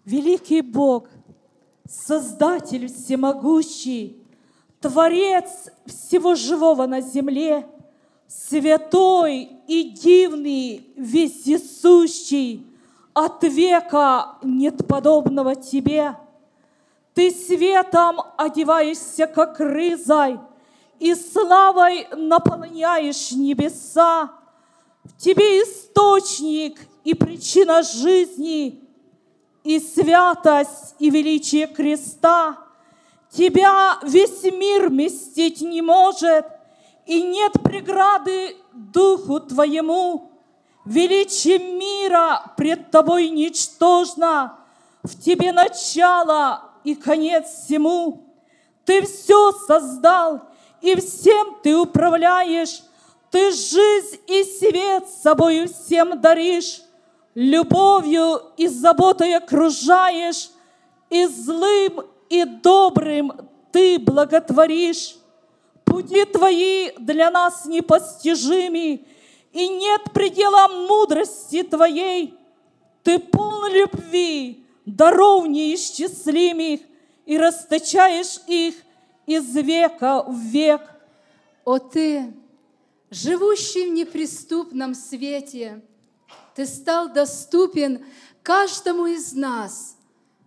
Великий Бог, Создатель всемогущий, Творец всего живого на земле, святой и дивный, вездесущий, от века нет подобного Тебе. Ты светом одеваешься, как рызой, и славой наполняешь небеса. В Тебе источник и причина жизни, и святость, и величие креста. Тебя весь мир вместить не может, и нет преграды Духу Твоему. Величие мира пред Тобой ничтожно, в Тебе начало и конец всему. Ты все создал, и всем Ты управляешь. Ты жизнь и свет собою всем даришь, любовью и заботой окружаешь, и злым, и добрым Ты благотворишь. Пути Твои для нас непостижимы, и нет предела мудрости Твоей. Ты полн любви, даров неисчислимых, и расточаешь их из века в век. О Ты, живущий в неприступном свете, Ты стал доступен каждому из нас.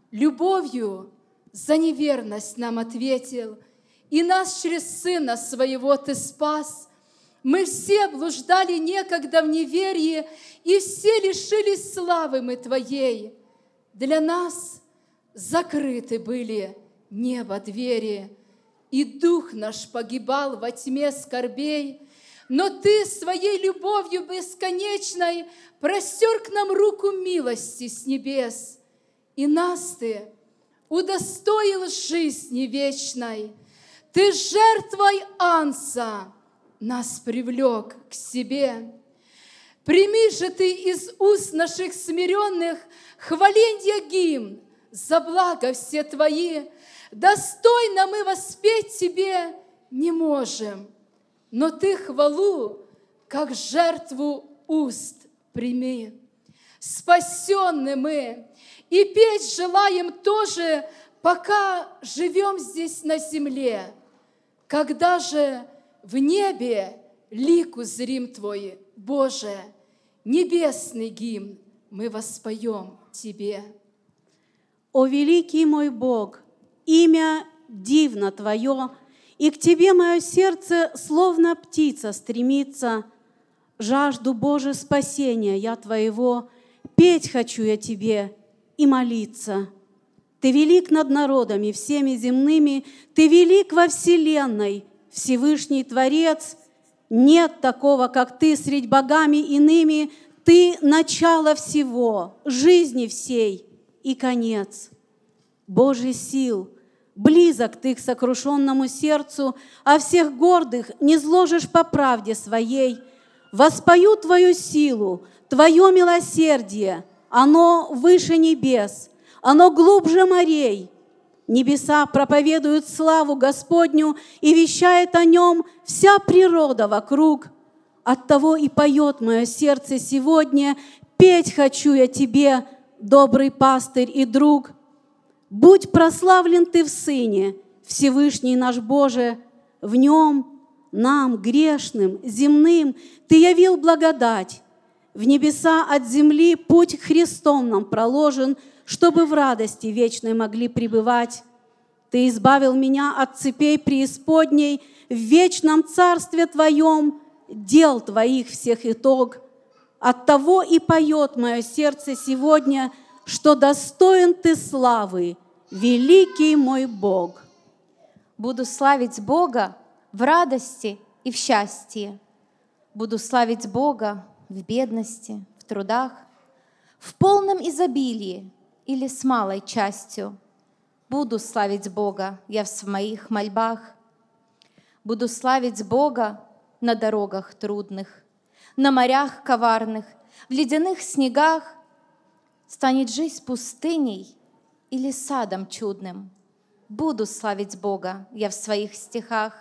Любовью за неверность нам ответил, и нас через Сына Своего Ты спас. Мы все блуждали некогда в неверии, и все лишились славы мы Твоей. Для нас закрыты были небо двери, и дух наш погибал во тьме скорбей. Но Ты своей любовью бесконечной простер к нам руку милости с небес, и нас Ты удостоил жизни вечной. Ты жертвой анса нас привлек к себе. Прими же Ты из уст наших смиренных хваленья гимн за благо все Твои. Достойно мы воспеть Тебе не можем, но Ты хвалу, как жертву уст, прими. Спасенны мы, и петь желаем тоже, пока живем здесь на земле. Когда же в небе лик узрим Твой, Боже, небесный гимн мы воспоем Тебе. О великий мой Бог, имя дивно Твое, и к Тебе мое сердце, словно птица, стремится. Жажду, Боже, спасения я Твоего, петь хочу я Тебе и молиться. Ты велик над народами всеми земными, Ты велик во вселенной, Всевышний Творец. Нет такого, как Ты средь богами иными. Ты — начало всего, жизни всей и конец. Божий сил, близок Ты к сокрушенному сердцу, а всех гордых не зложишь по правде своей. Воспою Твою силу, Твое милосердие, оно выше небес, оно глубже морей. Небеса проповедуют славу Господню, и вещает о Нем вся природа вокруг. Оттого и поет мое сердце сегодня: петь хочу я Тебе, добрый пастырь и друг. Будь прославлен Ты в Сыне, Всевышний наш Боже, в Нем нам, грешным, земным, Ты явил благодать. В небеса от земли путь Христом нам проложен, чтобы в радости вечной могли пребывать. Ты избавил меня от цепей преисподней, в вечном царстве Твоем дел Твоих всех итог. Оттого и поет мое сердце сегодня, что достоин Ты славы, великий мой Бог. Буду славить Бога в радости и в счастье. Буду славить Бога в бедности, в трудах, в полном изобилии или с малой частью. Буду славить Бога я в моих мольбах. Буду славить Бога на дорогах трудных, на морях коварных, в ледяных снегах. Станет жизнь пустыней или садом чудным. Буду славить Бога я в своих стихах.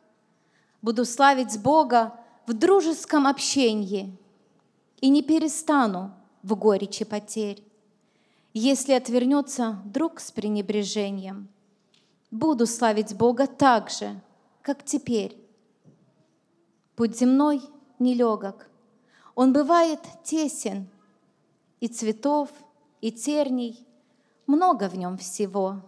Буду славить Бога в дружеском общении и не перестану в горечи потерь. Если отвернется друг с пренебрежением, буду славить Бога так же, как теперь. Путь земной нелегок, он бывает тесен, и цветов, и терней, много в нем всего.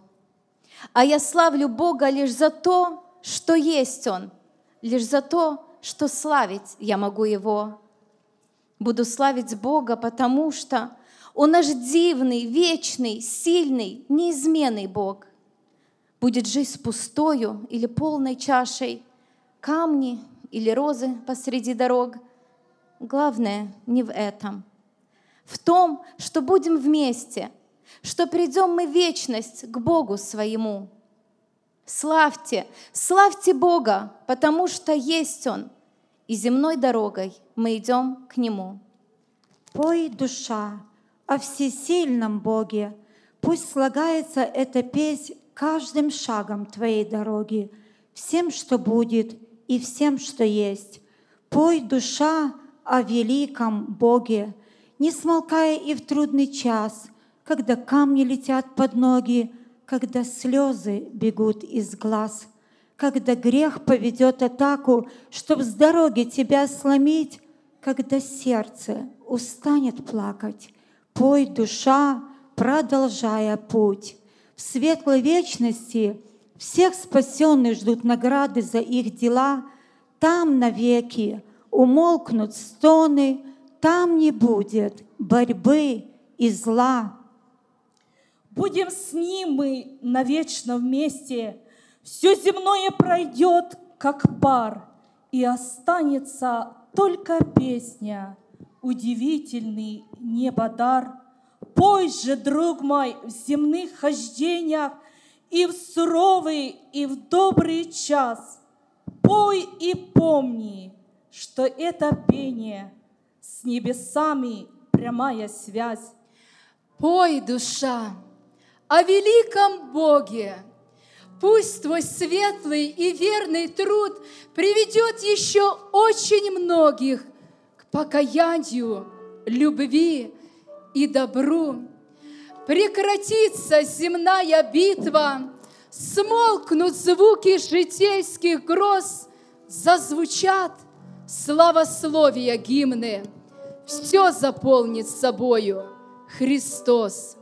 А я славлю Бога лишь за то, что есть Он, лишь за то, что славить я могу Его. Буду славить Бога, потому что Он наш дивный, вечный, сильный, неизменный Бог. Будет жизнь пустою или полной чашей, камни или розы посреди дорог. Главное не в этом. В том, что будем вместе, что придем мы в вечность к Богу своему. Славьте, славьте Бога, потому что есть Он, и земной дорогой мы идем к Нему. Пой, душа, о всесильном Боге, пусть слагается эта песнь каждым шагом твоей дороги, всем, что будет, и всем, что есть. Пой, душа, о великом Боге, не смолкая и в трудный час, когда камни летят под ноги, когда слезы бегут из глаз, когда грех поведет атаку, чтоб с дороги тебя сломить, когда сердце устанет плакать. Пой, душа, продолжая путь. В светлой вечности всех спасенных ждут награды за их дела. Там навеки умолкнут стоны, там не будет борьбы и зла. Будем с Ним мы навечно вместе. Все земное пройдет, как пар, и останется только песня, удивительный небодар. Пой же, друг мой, в земных хождениях, и в суровый, и в добрый час. Пой и помни, что это пение с небесами прямая связь. Пой, душа, о великом Боге. Пусть твой светлый и верный труд приведет еще очень многих к покаянию, любви и добру. Прекратится земная битва, смолкнут звуки житейских гроз, зазвучат славословия гимны, все заполнит собою Христос.